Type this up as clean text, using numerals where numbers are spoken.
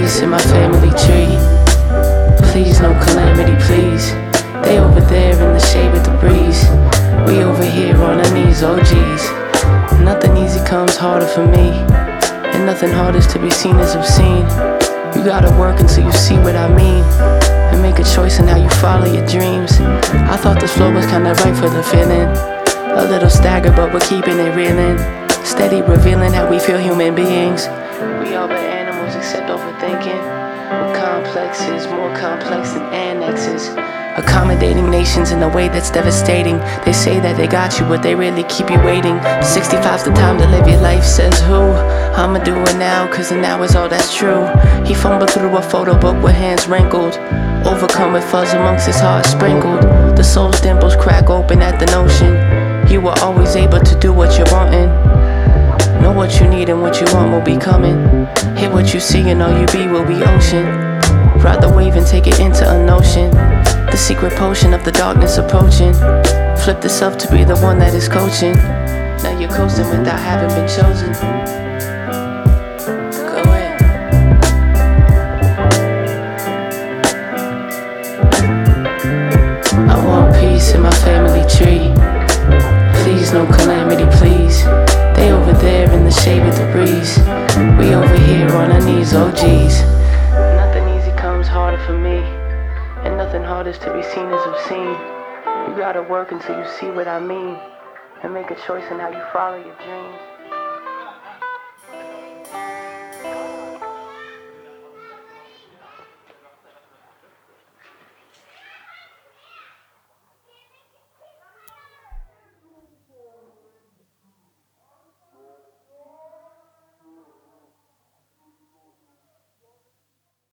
peace in my family tree. Please, no calamity, please. They over there in the shade with the breeze. We over here on our knees, oh geez. Nothing easy comes harder for me, and nothing hard is to be seen as obscene. You gotta work until you see what I mean, and make a choice in how you follow your dreams. I thought this flow was kinda right for the feeling. A little staggered, but we're keeping it reeling. Steady revealing how we feel human beings. We all but animals except overthinking. We're complexes, more complex than annexes. Accommodating nations in a way that's devastating. They say that they got you, but they really keep you waiting. 65's the time to live your life, says who? I'ma do it now, cause the now is all that's true. He fumbled through a photo book with hands wrinkled, overcome with fuzz amongst his heart sprinkled. The soul's dimples crack open at the notion you were always able to do what you're wanting. Know what you need and what you want will be coming. Hit what you see and all you be will be ocean. Ride the wave and take it into a notion. The secret potion of the darkness approaching. Flip the self to be the one that is coaching. Now you're coasting without having been chosen. Go ahead. I want peace in my family tree. Please, no calamity, please. They over there in the shade with the breeze. We over here on our knees, oh geez. Nothing easy comes harder for me, and nothing hard is to be seen as obscene. You gotta work until you see what I mean, and make a choice in how you follow your dreams.